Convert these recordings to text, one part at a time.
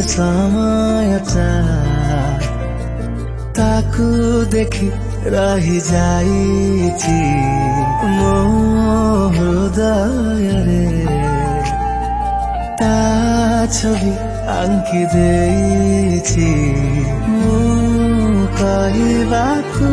समयटा ताकू देखि रही जाइछि मो हृदयरे ता छवि आंकी देछि मु कहबाकू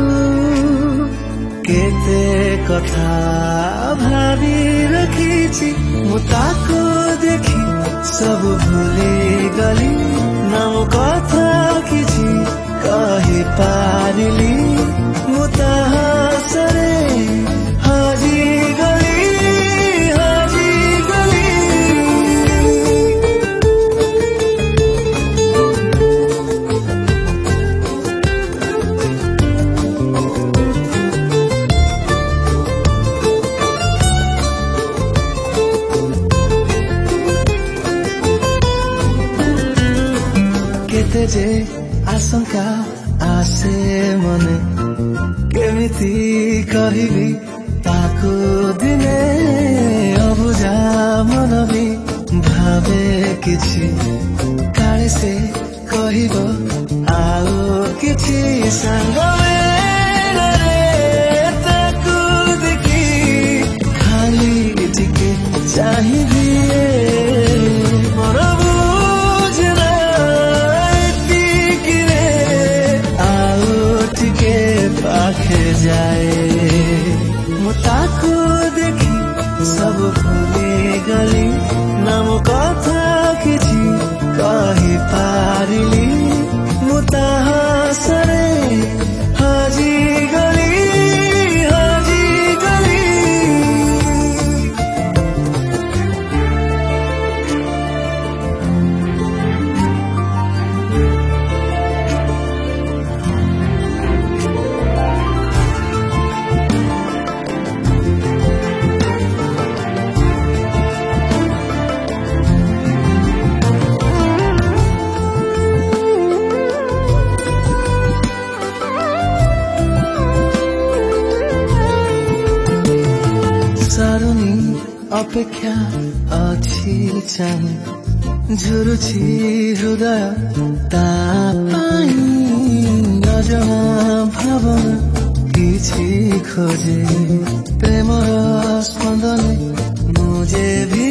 केते कथा भावी रखिछि मु ताकू देखि सब भूली गली नाम कथा किछि कहि पारिली मु ताहासरे हाजी गली हाजी गली। केते जे आशंका आसे मने केमिति कहिबी ताकू दिने अबुझा मन भी भावे किछि काले से कहिब आउ किछि संग ताकू देखि खाली टिके चाहिबी मोर बुझना पाखे जाए मु ताकू देखि सब भूली गली नाम कथा किछि कहि पारिली मु ताहासरे हाजी गली हाजी गली। सारुनी अपेक्षा अछि चाहिँ झुरुछि हृदय ता पाई नजमा भावना किछि खोजे प्रेमर स्पंदने मुझे भी